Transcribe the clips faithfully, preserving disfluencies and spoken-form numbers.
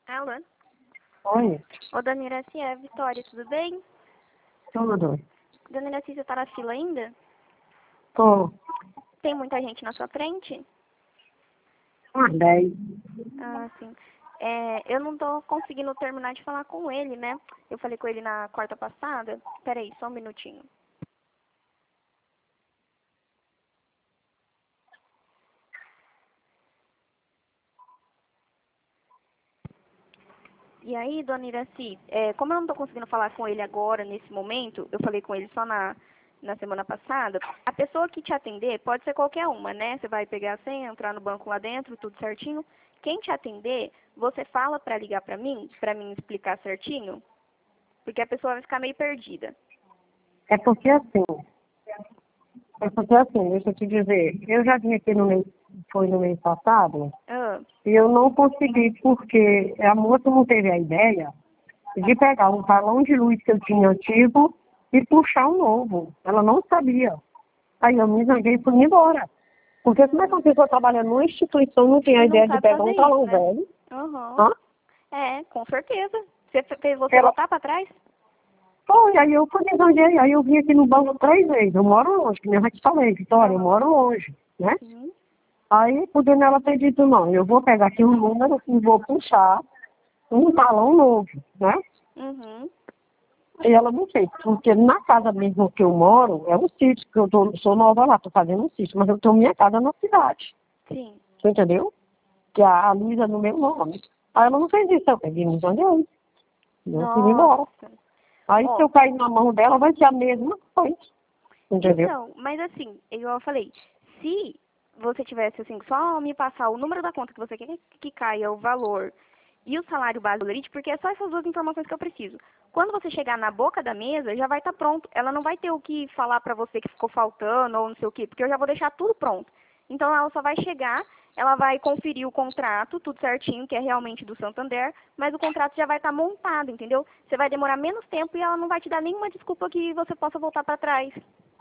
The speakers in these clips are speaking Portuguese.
Alô? Oi, Ô, dona Iraci, é a Vitória, tudo bem? tudo. Dona Iraci, você tá na fila ainda? Tô Tem muita gente na sua frente? umas dez. Ah, sim. É, eu não tô conseguindo terminar de falar com ele, né? Eu falei com ele na quarta passada. Peraí, só um minutinho. E aí, dona Iraci, é, como eu não tô conseguindo falar com ele agora, nesse momento, eu falei com ele só na, na semana passada, a pessoa que te atender pode ser qualquer uma, né? Você vai pegar a senha, entrar no banco lá dentro, tudo certinho. Quem te atender, você fala pra ligar pra mim, pra mim explicar certinho, porque a pessoa vai ficar meio perdida. É porque assim, é porque assim, deixa eu te dizer, eu já vim aqui no mês, foi no mês passado, Ah, e eu não consegui porque a moça não teve a ideia de pegar um talão de luz que eu tinha antigo e puxar um novo. Ela não sabia. Aí eu me zanguei e fui embora. Porque como é que uma pessoa trabalha numa instituição não tem a e não ideia de sabe pegar fazer um isso, talão né? velho? Aham. Hã? É, com certeza. Você fez você Ela, voltar pra trás? Foi, aí eu fui desanjei, aí eu vim aqui no banco três vezes. Eu moro longe, que nem eu já te falei, Vitória, eu Aham. moro longe, né? Sim. Aí podendo ela ter dito, não, eu vou pegar aqui um número e vou puxar um talão novo, né? Uhum. E ela não fez, porque na casa mesmo que eu moro, é um sítio, que eu tô, sou nova lá, tô fazendo um sítio, mas eu tenho minha casa na cidade, Sim. você entendeu? Que a, a Luísa é no meu nome. Aí ela não fez isso, eu peguei me zanjei, eu fui embora. Nossa. Aí se Ó, eu cair na mão dela, vai ser a mesma coisa, entendeu? então, mas assim, igual eu falei, se você tivesse assim, só me passar o número da conta que você quer que caia, o valor e o salário base do Lerite, porque é só essas duas informações que eu preciso. Quando você chegar na boca da mesa, já vai estar pronto. Ela não vai ter o que falar pra você que ficou faltando ou não sei o quê, porque eu já vou deixar tudo pronto. Então ela só vai chegar, ela vai conferir o contrato, tudo certinho, que é realmente do Santander, mas o contrato já vai estar montado, entendeu? Você vai demorar menos tempo e ela não vai te dar nenhuma desculpa que você possa voltar pra trás.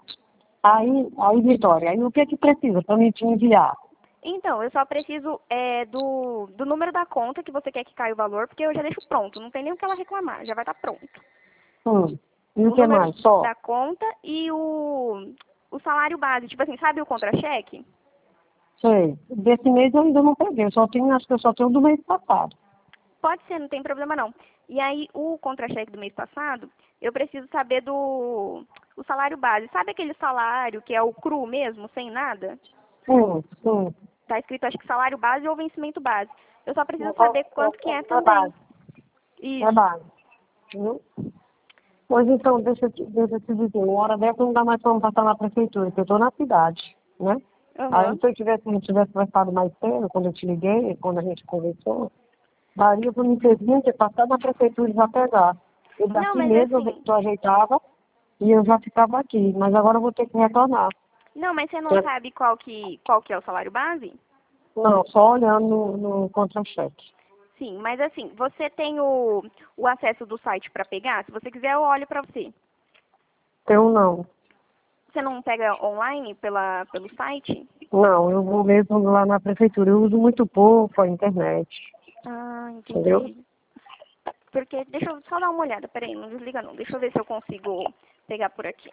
Aí, aí, Vitória, aí o que é que precisa para me te enviar? Então, eu só preciso é, do, do número da conta que você quer que caia o valor, porque eu já deixo pronto, não tem nem o que ela reclamar, já vai estar pronto. Hum. E o O que número mais? Só? da conta e o, o salário base, tipo assim, sabe o contra-cheque? Sei. Desse mês eu ainda não peguei, eu só tenho, acho que eu só tenho do mês passado. Pode ser, não tem problema não. E aí, o contra-cheque do mês passado, eu preciso saber do o salário base. Sabe aquele salário que é o cru mesmo, sem nada? Sim, sim. Tá escrito, acho que salário base ou vencimento base. Eu só preciso saber quanto que é É é também. base, é Isso. base. Viu? Pois então, deixa eu te, deixa eu te dizer, uma hora dessa não dá mais para passar na prefeitura, porque eu estou na cidade, né? Aí Aham. se eu tivesse, se eu tivesse conversado mais cedo, quando eu te liguei, quando a gente conversou, daria para me ter vindo e passar na prefeitura e já pegar. E Não, daqui mas mesmo assim, eu ajeitava e eu já ficava aqui. Mas agora eu vou ter que retornar. não, mas você não sabe qual que, qual que é o salário base? Não, só olhando no, no contra-cheque. Sim, mas assim, você tem o, o acesso do site para pegar? Se você quiser, eu olho para você. Eu não. Você não pega online pela, pelo site? Não, eu vou mesmo lá na prefeitura. Eu uso muito pouco a internet. Ah, Entendeu? entendi. Porque, deixa eu só dar uma olhada, peraí, não desliga não. Deixa eu ver se eu consigo pegar por aqui.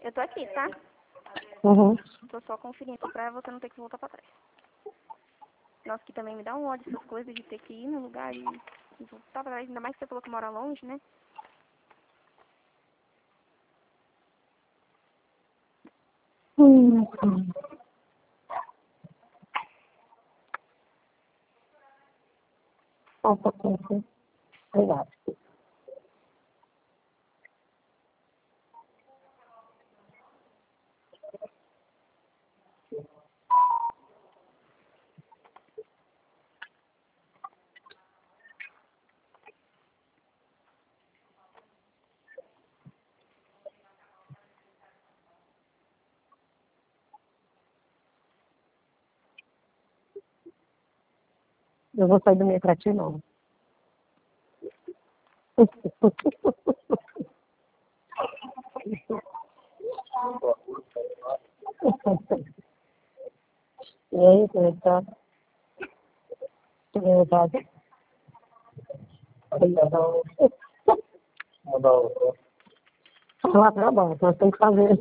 Eu tô aqui, tá? Uhum. Tô só conferindo pra você não ter que voltar pra trás. Nossa, que também me dá um ódio essas coisas de ter que ir no lugar e, e voltar pra trás. Ainda mais que você falou que mora longe, né? Hum. Opa, opa. Obrigado. Eu vou sair do meio pra ti, não. E aí, como é que tá? Tudo bem, Otávio? Ah, tá bom, nós temos que fazer.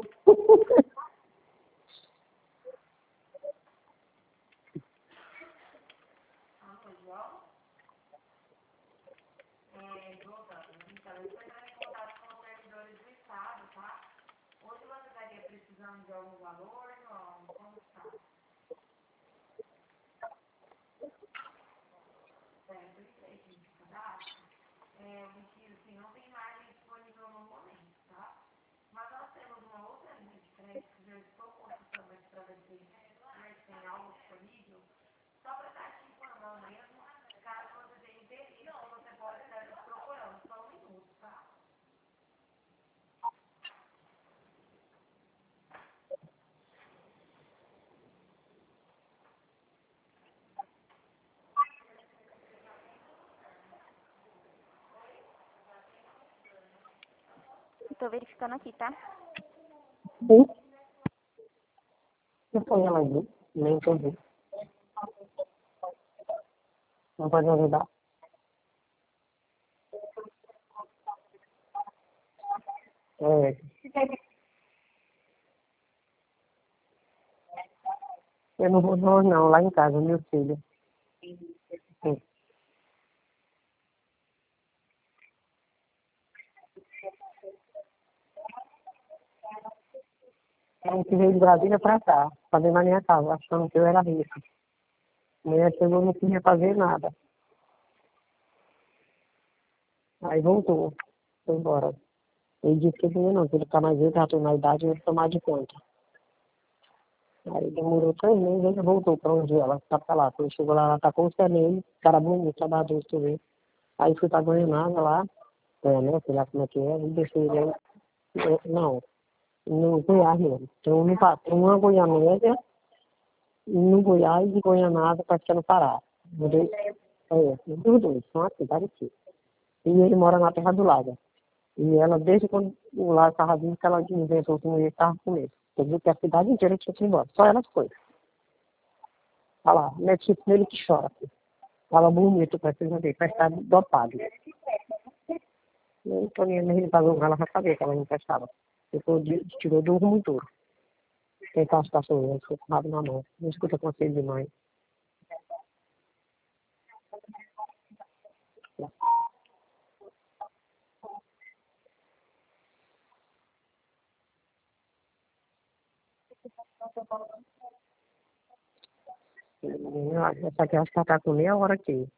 Tô verificando aqui, tá? Sim. Não foi ela aí, nem entendi. Não pode me ajudar? É, eu não vou não, não, lá em casa, meu filho. Sim. A gente veio de Brasília pra cá, fazer na minha casa, achando que eu era rico. Amanhã chegou, não queria fazer nada. Aí voltou, foi embora. Ele disse que vinha não, que ele tá mais velho, já tem na idade, ele tomar de conta. Aí demorou três meses, ele voltou pra onde ela tá pra lá. Quando chegou lá, ela tá com o Fernando, cara bonito, trabalhador, tu vê. Aí fui pra Goianásia lá, é, né, sei lá como é que é, e deixei ele aí. Eu- não, no Goiás mesmo. Tem um no Pa- tem uma Goianésia, no Goiás e Goianásia, parece que é no Pará. Mudei, é, os dois, são aqui, parecidos. E ele mora na terra do lago. E ela, desde quando o lago estava vindo, que ela inventou que não ia estar com ele. Quer dizer que a cidade inteira tinha que ir embora. Só ela foi. Olha lá, mete nele que chora. Fala bonito, precisa ver, vai estar dopado. Eu tô nem ele pagou, ela vai saber que ela não prestava. Depois tirou do rumo duro. Tentar as pessoas, ficou com o rabo na mão. Não escuta conselho de mãe. Essa aqui acho que ela tá com meia hora aqui.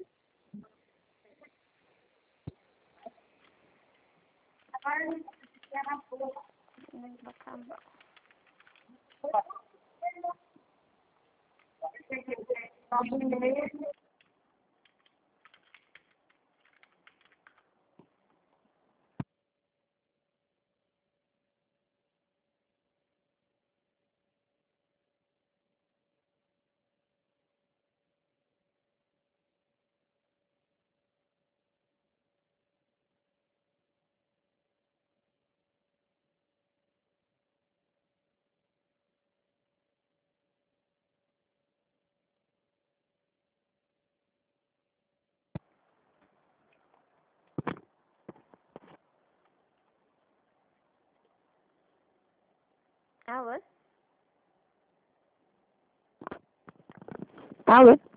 Vai acabar. Alô? Alô?